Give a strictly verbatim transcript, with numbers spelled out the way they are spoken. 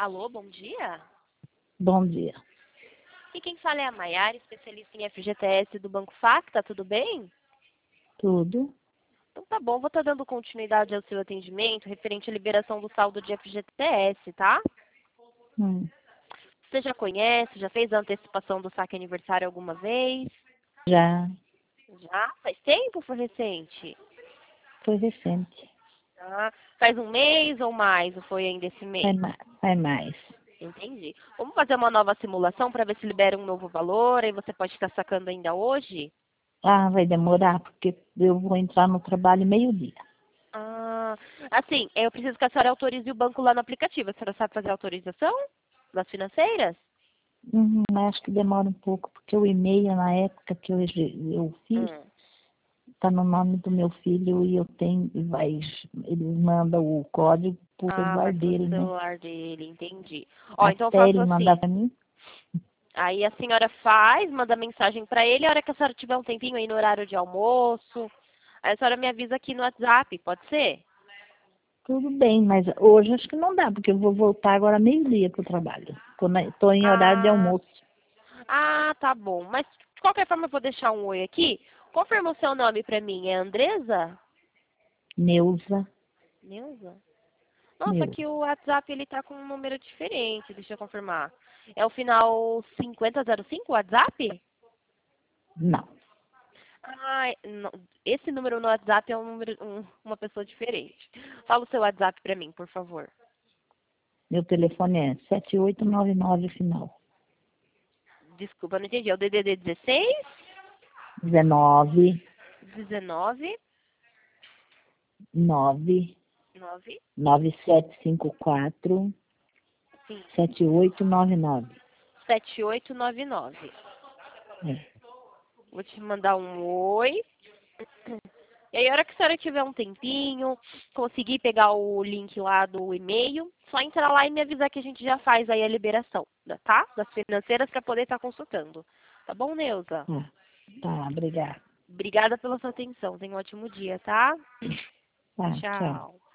Alô, bom dia. Bom dia. E quem fala é a Maiara, especialista em F G T S do Banco Facta, tudo bem? Tudo? Então tá bom, vou estar dando continuidade ao seu atendimento referente à liberação do saldo de F G T S, tá? Hum, Você já conhece, já fez a antecipação do saque aniversário alguma vez? já Já? Faz tempo ou foi recente? foi recente. Ah, faz um mês ou mais, ou foi ainda esse Vai mês? mais. Vai mais. Entendi. Vamos fazer uma nova simulação para ver se libera um novo valor, aí você pode estar sacando ainda hoje? Ah, vai demorar, porque eu vou entrar no trabalho meio-dia. Ah, assim, eu preciso que a senhora autorize o banco lá no aplicativo. A senhora sabe fazer a autorização das financeiras? Uhum, mas acho que demora um pouco, porque o e-mail, na época que eu, rege- eu fiz, Hum. está no nome do meu filho e eu tenho, e vai, ele manda o código por Ah, vai celular pro dele, né? celular dele, entendi. Ó, então eu Até faço ele mandar assim. para mim? Aí a senhora faz, manda mensagem para ele, a hora que a senhora tiver um tempinho aí no horário de almoço, aí a senhora me avisa aqui no WhatsApp, pode ser? Tudo bem, mas hoje acho que não dá, porque eu vou voltar agora meio-dia para o trabalho. Estou em horário de Ah, almoço. ah, tá bom. Mas de qualquer forma eu vou deixar um oi aqui. Confirma o seu nome para mim, é Andresa? Neuza, Neuza? Nossa, aqui Neuza. o WhatsApp ele tá com um número diferente, deixa eu confirmar. É o final cinquenta zero cinco o WhatsApp? Não. Ah, não, esse número no WhatsApp é um número, um- uma pessoa diferente. Fala o seu WhatsApp pra mim, por favor. Meu telefone é sete oito nove nove final. Desculpa, não entendi. É o D D D dezesseis, dezenove, dezenove, nove, nove, nove sete cinco quatro, sim, sete oito nove nove. sete oito nove nove. É. Vou te mandar um oi. E aí, a hora que a senhora tiver um tempinho, conseguir pegar o link lá do e-mail, só entrar lá e me avisar que a gente já faz aí a liberação, tá? Das financeiras para poder estar consultando. Tá bom, Neuza? Tá, tá, obrigada. Obrigada pela sua atenção. Tenha um ótimo dia, tá? Tá, tchau. Tchau.